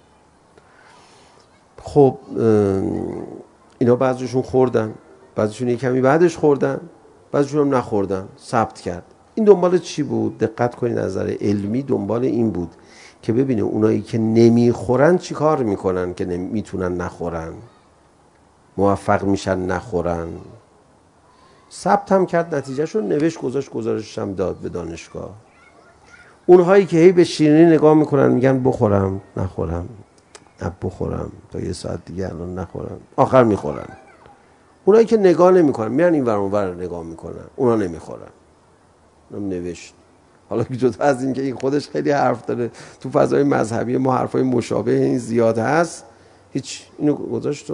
خب اینا بعضیشون خوردن، بعضیشون یک کمی بعدش خوردن، بعضیشون هم نخوردن، ثبت کرد. این دنبال چی بود؟ دقت کنید، نظر علمی دنبال این بود که ببینه اونایی که نمیخورن چی کار میکنن که میتونن نخورن، موفق میشن نخورن. ثبت هم کرد، نتیجهشو نوشت، گذاشت، گزارشش هم داد به دانشگاه. اونهایی که هی به شیرینی نگاه میکنن میگن بخورم نخورم، نه بخورم تا 1 ساعت دیگه الان نخورم، آخر میخورن. اونایی که نگاه نمیکنن میرن این ور اون ور نگاه میکنن، اونا نمیخورن. اونم نوشت. حالا که جدا از این که این خودش خیلی حرف داره، تو فضای مذهبی ما حرفای مشابه این زیاد هست، هیچ اینو گذاشت.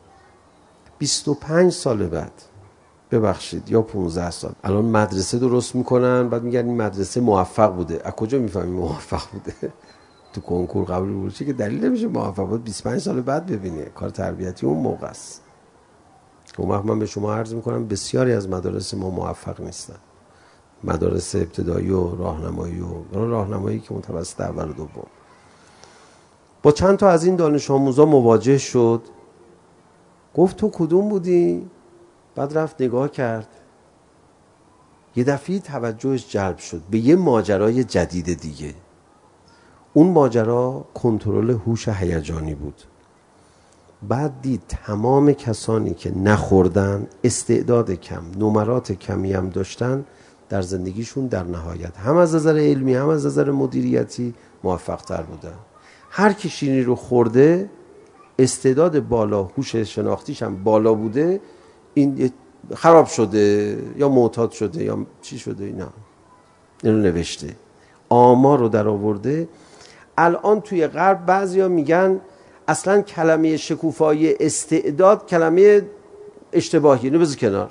25 سال بعد، ببخشید، یا 15 سال، الان مدرسه درست میکنن، بعد میگن این مدرسه موفق بوده. از کجا میفهمی موفق بوده؟ تو کنکور قبول بورچه که دلیل نمیشه موفق بود. 25 سال بعد ببینه کار تربیتی اون موقع است. اون وقت من به شما عرض میکنم بسیاری از مدارس ما موفق نیستن. مدارس ابتدایی و راهنمایی که متوسط اول و دوم، با چند تا از این دانش آموزا مواجه شد. گفت تو کدوم بودی؟ بعد رفت نگاه کرد، یه دفعه توجهش جلب شد به یه ماجرای جدید دیگه. اون ماجرا کنترل هوش هیجانی بود. بعد دید تمام کسانی که نخوردن، استعداد کم، نمرات کمی هم داشتن، در زندگیشون در نهایت هم از نظر علمی هم از نظر مدیریتی موفق تر بودن. هر کی شیرینی رو خورده، استعداد بالا، هوش شناختیش هم بالا بوده، این خراب شده یا معتاد شده یا چی شده، اینا اینو نوشته، آمار رو در آورده. الان توی غرب بعضیا میگن اصلا کلمه شکوفایی استعداد کلمه اشتباهی، اینو بذار کنار.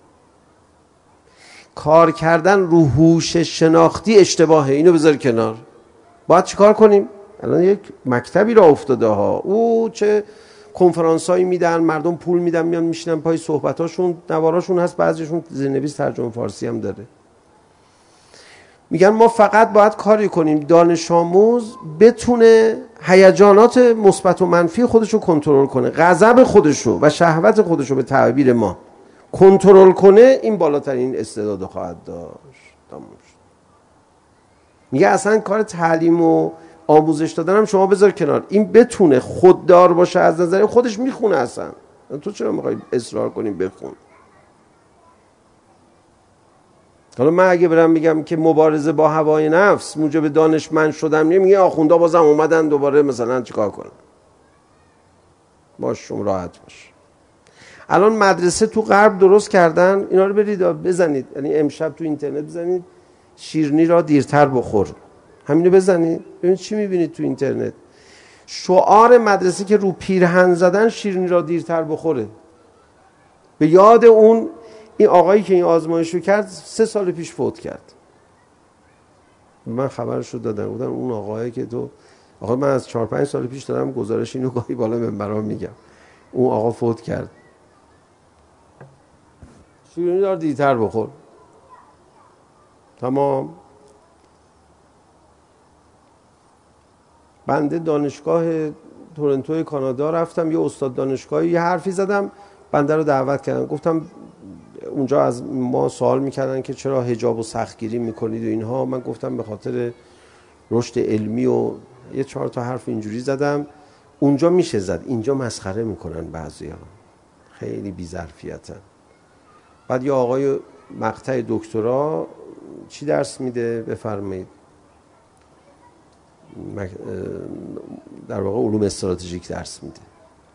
کار کردن رو هوش شناختی اشتباهه، اینو بذار کنار. باید چیکار کنیم؟ الان یک مکتبی را افتاده ها، او چه کنفرانسایی میدن، مردم پول میدن میان میشینن پای صحبتاشون، نواراشون هست، بعضیشون زیرنویس ترجمه فارسی هم داره. میگن ما فقط باید کاری کنیم دانش آموز بتونه هیجانات مثبت و منفی خودشو کنترل کنه، غضب خودشو و شهوت خودشو به تعبیر ما کنترل کنه، این بالاترین استعداد خواهد داشت. میگه اصلا کار تعلیم و آموزش دادن هم شما بذار کنار، این بتونه خوددار باشه از نظر خودش، میخونه. اصلا تو چرا میخوای اصرار کنیم بخون؟ حالا من اگه برم میگم که مبارزه با هوای نفس موجب دانشمند شدم، میگه آخوندا بازم اومدن دوباره مثلا چیکار کنن؟ باش شما راحت باش. الان مدرسه تو غرب درست کردن، اینا رو برید بزنید، یعنی امشب تو اینترنت بزنید شیرینی را دیرتر بخور، همینو بزنید ببینید چی میبینید تو اینترنت. شعار مدرسه که رو پیرهن زدن شیرینی را دیرتر بخوره. به یاد اون این آقایی که این آزمایشو کرد 3 سال پیش فوت کرد. من خبرشو دادم، گفتم اون آقایی که تو آقا من از 4-5 سال پیش دارم گزارش اینو گاهی بالا منبرا میگم، اون آقا فوت کرد. شیرینی دار دیرتر بخور. تمام. بنده دانشگاه تورنتو کانادا رفتم، یه استاد دانشگاهی یه حرفی زدم، بنده رو دعوت کردن. گفتم اونجا از ما سوال میکردن که چرا حجاب و سختگیری میکنید و اینها. من گفتم به خاطر رشد علمی و یه 4 تا حرف اینجوری زدم. اونجا میشه زد، اینجا مسخره میکنن بعضیا، خیلی بی‌ظرفیتن. بعد یه آقای مقطع دکترا چی درس میده بفرمایید، در واقع علوم استراتژیک درس میده.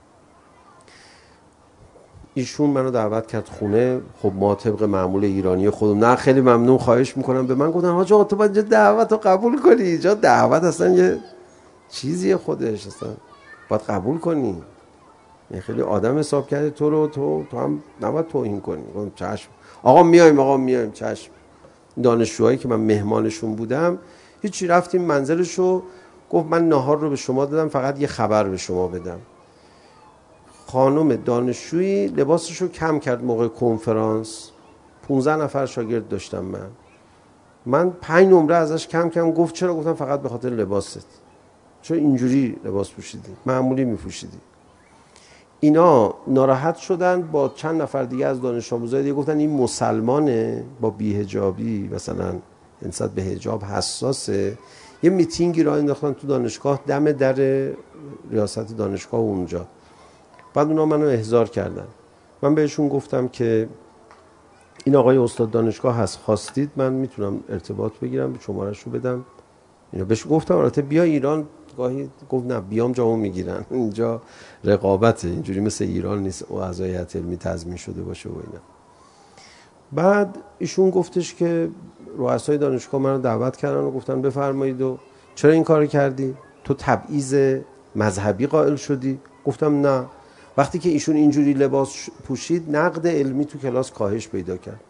ایشون منو دعوت کرد خونه. خب ما طبق معمول ایرانی خودم، نه خیلی ممنون خواهش میکنم، به من گفتن حاج آقا تو باید دعوت رو قبول کنی، اینجا دعوت اصلا یه چیزیه خودش، اصلا باید قبول کنی. من خیلی آدم حساب کرده تو رو، تو هم نباید توهین کنی. گفتم چشم آقا میایم چشم. دانشجوهایی که من مهمانشون بودم هیچی، رفتیم منزلشو، گفت من ناهار رو به شما دادم فقط یه خبر به شما بدم. خانم دانشجویی لباسشو کم کرد موقع کنفرانس، 15 نفر شاگرد داشتم من 5 نمره ازش کم گفت چرا؟ گفتم فقط به خاطر لباست، چون اینجوری لباس پوشیدی، معمولی میپوشیدی. اینا ناراحت شدن، با چند نفر دیگه از دانش آموزای دیگه گفتن این مسلمانه با بی‌حجابی، مثلا نسبت به حجاب حساسه. یه میتینگی راه انداختن تو دانشگاه، دم در ریاست دانشگاه اونجا. بعد اونا منو احضار کردن. من بهشون گفتم که این آقای استاد دانشگاه هست، خواستید من میتونم ارتباط بگیرم، به شماره‌شو رو بدم. اینا بهش گفتم البته بیا ایران گاهی. گفت نه بیام جامو میگیرن، اینجا رقابته، اینجوری مثل ایران نیست و اعضای هیئت علمی تضمین شده باشه و اینا. بعد ایشون گفتش که رؤسای دانشگاه منو دعوت کردن و گفتن بفرمایید و چرا این کارو کردی؟ تو تبعیض مذهبی قائل شدی؟ گفتم نه. وقتی که ایشون اینجوری لباس پوشید نقد علمی تو کلاس کاهش پیدا کرد.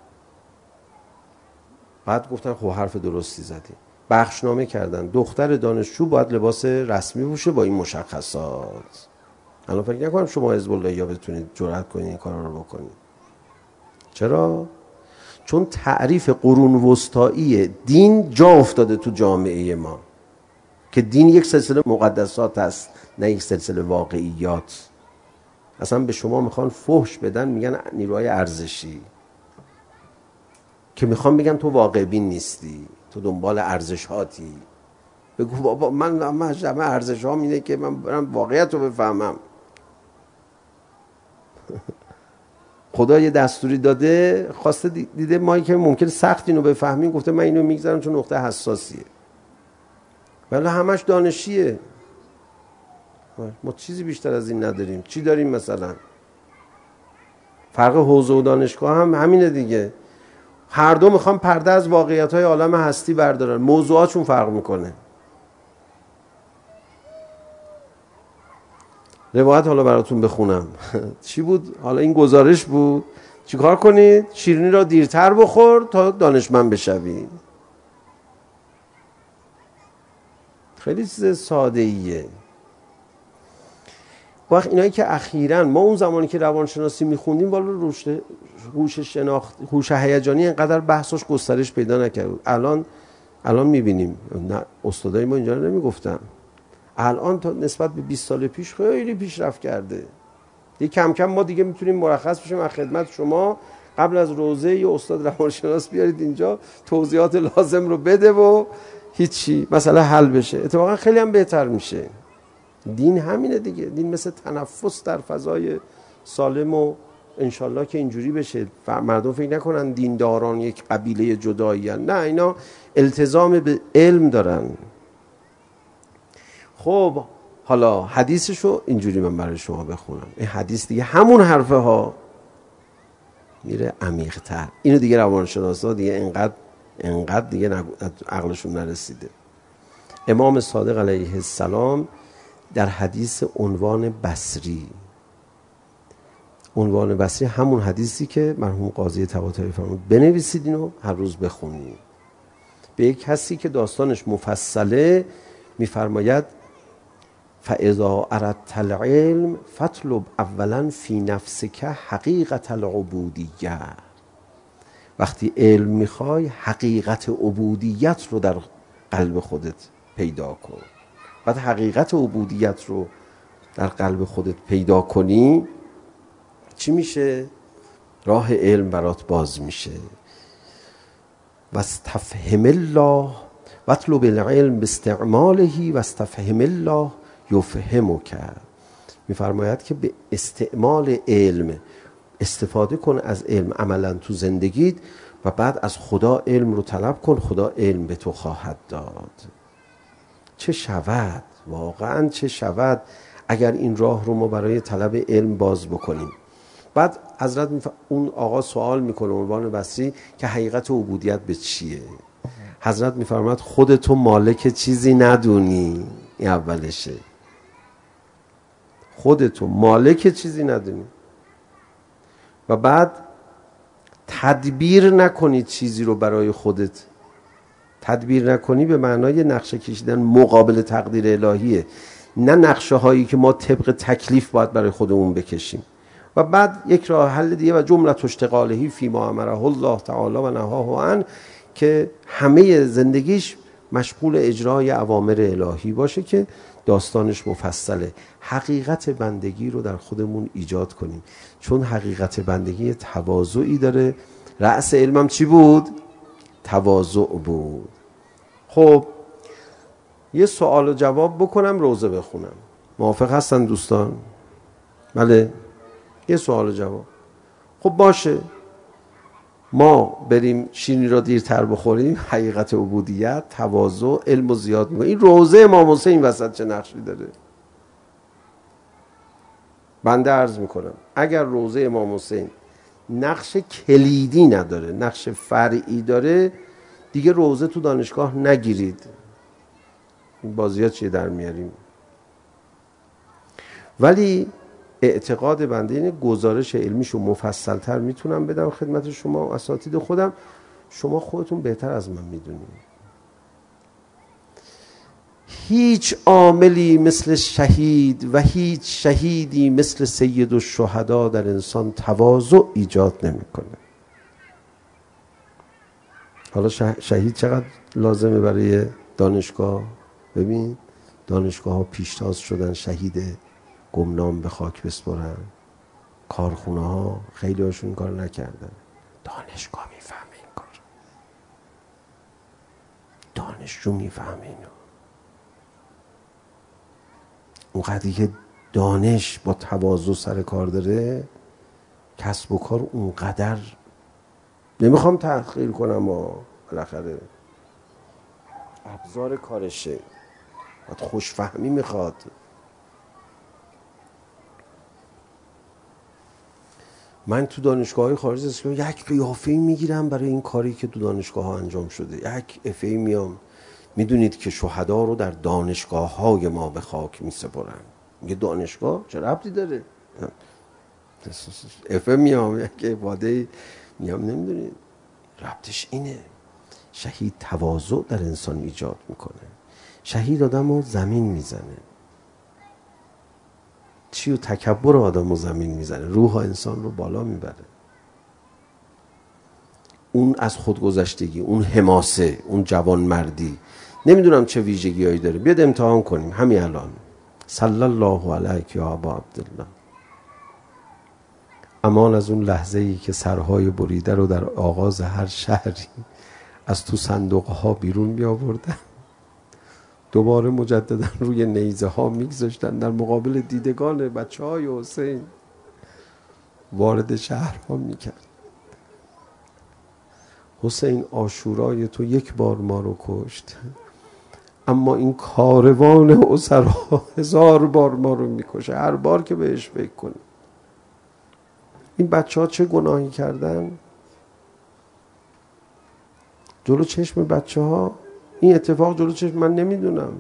بعد گفتن خب حرف درستی زدی. بخشنامه کردن دختر دانشجو باید لباس رسمی پوشه با این مشخصات. الان فکر نکنم شما حزب الله یا بتونید جرأت کنید این کارا رو بکنید. چرا؟ چون تعریف قرون وسطایی دین جا افتاده تو جامعه ما که دین یک سلسله مقدسات است، نه یک سلسله واقعیات. اصلا به شما میخوان فحش بدن، میگن نیروهای ارزشی، که میخوان بگن تو واقع بین نیستی، تو دنبال ارزشاتی. بگو بابا من جمع ارزشام اینه که من برم واقعیت رو بفهمم. خدا یه دستوری داده، خواسته دیده ما که ممکن سخت اینو بفهمیم، گفته من اینو میگذارم چون نقطه حساسیه. ولی همش دانشیه. ما چیزی بیشتر از این نداریم. چی داریم مثلا؟ فرق حوزه و دانشگاه هم همینه دیگه. هر دو میخوان پرده از واقعیت‌های عالم هستی بردارن، موضوعاتشون فرق میکنه. روایت حالا براتون بخونم. چی بود؟ حالا این گزارش بود. چیکار کنید؟ شیرینی را دیرتر بخور تا دانشمند بشوی. خیلی چیز ساده ایه. وقت اینایی که اخیراً ما اون زمانی که روانشناسی میخوندیم والا هوش هیجانی اینقدر بحثش گسترش پیدا نکرد. الان میبینیم، نه استادای ما اینجا نمیگفتن، الان تا نسبت به 20 سال پیش خیلی پیشرفت کرده. دیگه کم کم ما دیگه میتونیم مرخص بشیم از خدمت شما، قبل از روزه یه استاد روانشناس بیارید اینجا توضیحات لازم رو بده و هیچی، مسئله حل بشه. اتفاقا خیلی هم بهتر میشه. دین همینه دیگه. دین مثل تنفس در فضای سالم و انشالله که اینجوری بشه. مردم فکر نکنن دینداران یک قبیله جدایی هن. نه، اینا التزام به علم دارن. خب حالا حدیثشو اینجوری من برای شما بخونم. این حدیث دیگه همون حرفه ها میره عمیق‌تر. اینو دیگه روانشناسا دیگه انقدر دیگه عقلشون نرسیده. امام صادق علیه السلام در حدیث عنوان بصری همون حدیثی که مرحوم قاضی طباطبایی فرمود بنویسید، اینو هر روز بخونید. به یک کسی که داستانش مفصله میفرماید فاذا اردت العلم فاطلب اولا فی نفسک حقیقت العبودیه. وقتی علم میخوای حقیقت عبودیت رو در قلب خودت پیدا کن. بعد حقیقت عبودیت رو در قلب خودت پیدا کنی، چی میشه؟ راه علم برات باز میشه. واستفهم الله واطلب العلم باستعماله واستفهم الله یفهمک. میفرماید که به استعمال علم استفاده کن از علم عملا تو زندگیت و بعد از خدا علم رو طلب کن، خدا علم به تو خواهد داد. چه شود، واقعا چه شود اگر این راه رو ما برای طلب علم باز بکنیم. بعد حضرت اون آقا سوال میکنه عنوان بصری که حقیقت عبودیت به چیه؟ حضرت میفرماید خودتو مالک چیزی ندونی. این اولشه. خودتو مالک چیزی ندونی و بعد تدبیر نکنی چیزی رو برای خودت. تدبیر نکنی به معنای نقشه کشیدن مقابل تقدیر الهیه، نه نقشه هایی که ما طبق تکلیف باید برای خودمون بکشیم. و بعد یک راه حل دیگه و جمله اشتغالهی فی ما امره الله تعالی و نهاه عنه، که همه زندگیش مشغول اجرای اوامر الهی باشه که داستانش مفصله. حقیقت بندگی رو در خودمون ایجاد کنیم، چون حقیقت بندگی تواضعی داره. رأس علمم چی بود؟ تواضع بود. خب یه سوال و جواب بکنم، روزه بخونم. موافق هستن دوستان؟ بله، یه سوال و جواب. خب باشه، ما بریم شیرینی را دیرتر بخوریم، حقیقت عبودیت، تواضع، علم رو زیاد میکنیم. این روزه امام حسین وسط چه نقشی داره؟ بنده عرض میکنم اگر روزه امام حسین نقش کلیدی نداره، نقش فرعی داره، دیگه روزه تو دانشگاه نگیرید. این بازیات چیه در میاریم؟ ولی اعتقاد بنده اینه گزارش علمیشو مفصلتر میتونم بدم خدمت شما اساتید خودم. شما خودتون بهتر از من میدونید. هیچ عاملی مثل شهید و هیچ شهیدی مثل سید الشهدا در انسان تواضع ایجاد نمیکنه. حالا شهید چقدر لازمه برای دانشگاه؟ ببین دانشگاه ها پیشتاز شدن شهید گمنام به خاک بسپرن، کارخونه ها خیلی هاشون کار نکردن. دانشگاه میفهمه این کار، دانشجو میفهمه اینو. اونقدری که دانش با تواضع سر کار داره، کسب و کار اونقدر، نمیخوام تحقیر کنم و بالاخره ابزار کارشه، باید خوشفهمی میخواد. من تو دانشگاه‌های خارج از کشور یک قیافه‌ای میگیرم برای این کاری که تو دانشگاه‌ها انجام شده، یک افهی میام. میدونید که شهدا رو در دانشگاه‌های ما به خاک میسپرن. میگه دانشگاه چه ربطی داره؟ افه میام یک عباده میام، نمیدونید ربطش اینه. شهید تواضع در انسان ایجاد میکنه. شهید آدم رو زمین میزنه. چی و تکبر آدم رو زمین میزنه، روح انسان رو بالا میبره. اون از خودگذشتگی، اون حماسه، اون جوانمردی، نمیدونم چه ویژگی هایی داره. بیاد امتحان کنیم همین الان. صلی الله علیک یا ابا عبدالله. امان از اون لحظه ای که سرهای بریده رو در آغاز هر شهری از تو صندوق ها بیرون می آوردن، دوباره مجددا روی نیزه ها می گذاشتن، در مقابل دیدگان بچه های حسین وارد شهرها می کرد. حسین عاشورای تو یک بار ما رو کشت، اما این کاروان اسرا 1000 بار ما رو می کشه، هر بار که بهش فکر کنیم. این بچه ها چه گناهی کردن؟ جلو چشم بچه ها این اتفاق جلو چشم من نمیدونم.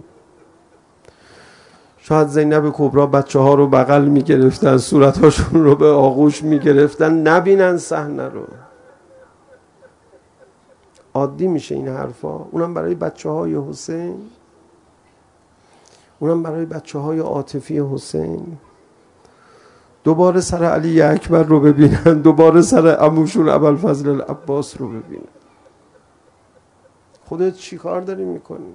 شاید زینب کبرا بچه ها رو بغل میگرفتن، صورتاشون رو به آغوش میگرفتن، نبینن صحنه رو. عادی میشه این حرفا. اونم برای بچه های حسین، اونم برای بچه های عاطفی حسین. دوباره سر علی اکبر رو ببینن، دوباره سر عموشون ابوالفضل العباس رو ببینن. خودت چی کار داری میکنی؟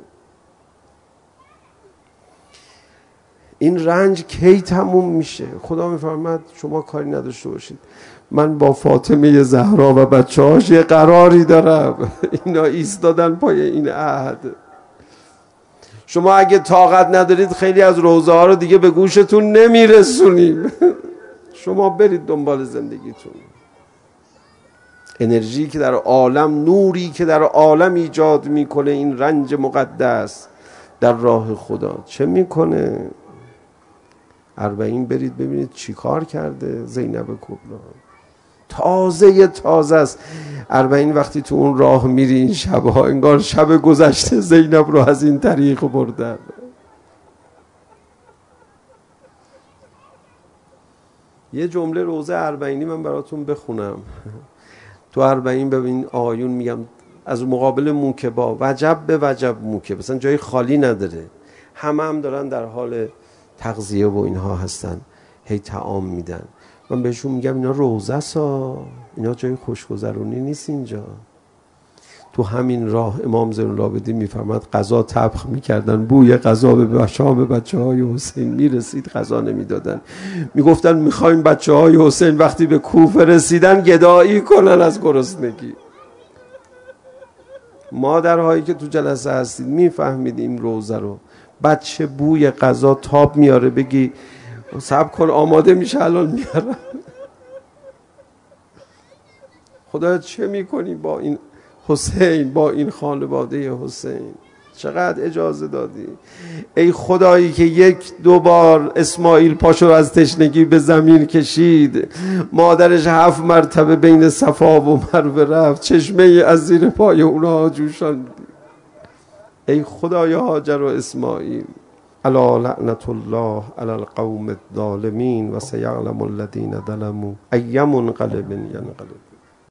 این رنج کی تموم میشه؟ خدا میفرماد شما کاری نداشته باشید، من با فاطمه زهرا و بچه‌هاش یه قراری دارم. اینا ایستادن پای این عهد. شما اگه طاقت ندارید خیلی از روزه ها رو دیگه به گوشتون نمیرسونیم. شما برید دنبال زندگیتون. انرژی که در عالم، نوری که در عالم ایجاد میکنه، این رنج مقدس در راه خدا چه میکنه؟ 40 برید ببینید چی کار کرده زینب کبرا. تازه است. 40 وقتی تو اون راه میری این شبها، انگار شب گذشته زینب رو از این طریق بردن. یه جمله روزه 40 من براتون بخونم. تو 40 ببین آیون میگم از مقابل موکبا، وجب به وجب موکب، مثلا جای خالی نداره، هم دارن در حال تغذیه و اینها هستن، هی طعام میدن. من بهشون میگم اینا روزه سا، اینا جای خوشگذرونی نیست اینجا. تو همین راه امام زین العابدین میفرماد غذا طبخ میکردن، بوی غذا به شام بچه‌های حسین میرسید، غذا نمیدادن. میگفتن میخوایم بچه‌های حسین وقتی به کوفه رسیدن گدایی کنن از گرسنگی. مادرهایی که تو جلسه هستید میفهمید این روزه رو. بچه بوی غذا تاب میاره، بگی صبر کن آماده میشه الان میارم. خدا چه میکنی با این حسین، با این خانواده حسین؟ چقدر اجازه دادی ای خدایی که 1-2 بار اسماعیل پاشو از تشنگی به زمین کشید، مادرش 7 مرتبه بین صفا و مروه رفت، چشمه از زیر پای اونها جوشان. ای خدای هاجر و اسماعیل. الا لعنت الله علی القوم الظالمین و سیعلم الذین ظلموا ای منقلب ینقلب.